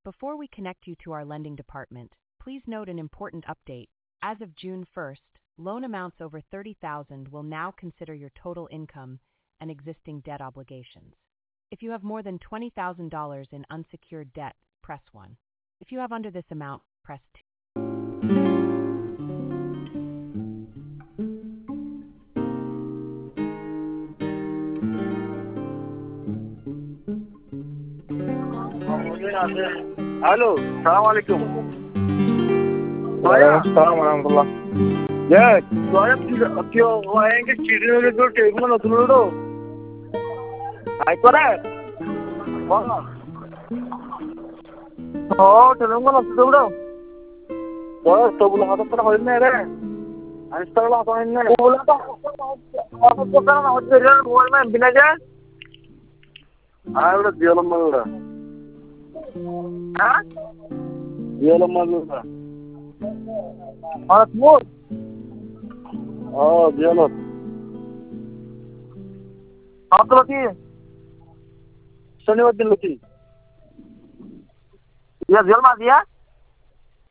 Before we connect you to our lending department, please note an important update. As of June 1st, loan amounts over $30,000 will now consider your total income and existing debt obligations. If you have more than $20,000 in unsecured debt, press 1. If you have under this amount, press 2. الو السلام عليكم. السلام ورحمة الله. جاك أبكي وين كشيرين ولا دول تيجون ولا تقولوا هاي كره تلون ولا تقولوا تقول هذا ترى هو إنه ده أنستغل هذا إنه ولا هذا كان هو ترى هو ما بينجا ولا ديالهم ما ولا ها ديالهم ما ولا مور ديالهم عطلتي شنو ودي لك يا ديال ما ديا